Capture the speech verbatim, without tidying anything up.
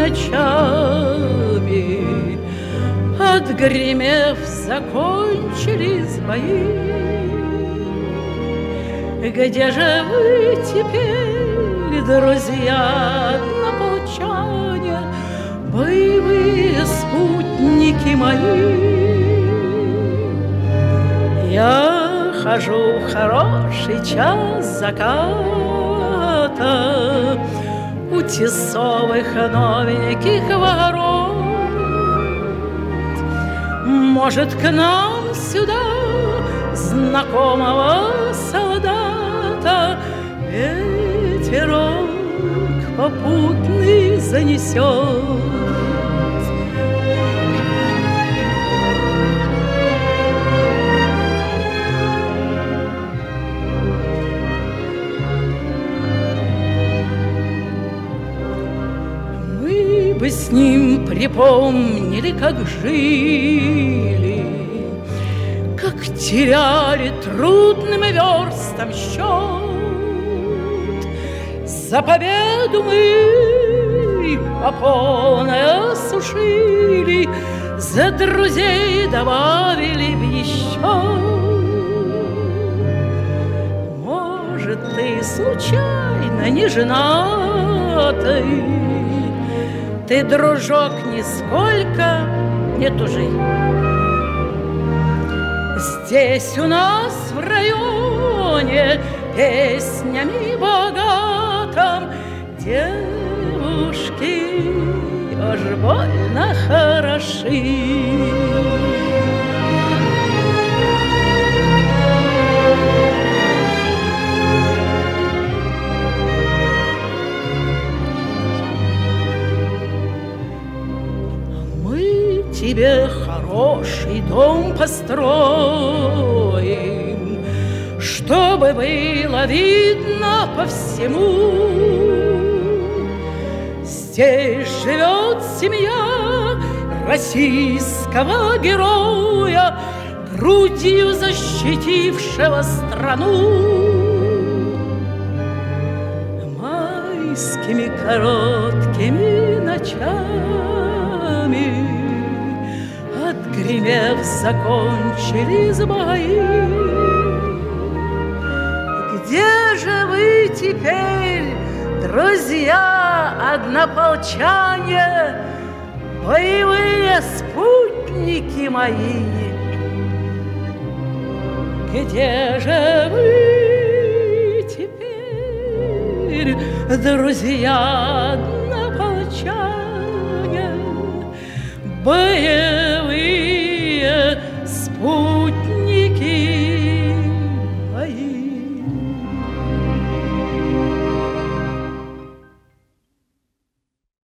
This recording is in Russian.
ночами, отгремев, закончились бои. Где же вы теперь, друзья однополчане, боевые спутники мои? Я хожу в хороший час заката у тесовых новеньких ворот. Может, к нам сюда знакомого солдата ветерок попутный занесет. Мы бы с ним припомнили, как жили, как теряли трудным верстом счет. За победу мы по полной осушили, за друзей добавили в еще. Может, ты случайно не женатый, ты, дружок, нисколько не тужи. Здесь у нас в районе песнями богатым девушки уж больно хороши. Мы тебе хороший дом построим, чтобы было видно по всему. Здесь живет семья российского героя, грудью защитившего страну. Майскими короткими ночами, отгремев, закончились бои. Где же вы теперь, друзья однополчане, боевые спутники мои? Где же вы теперь, друзья однополчане, боевые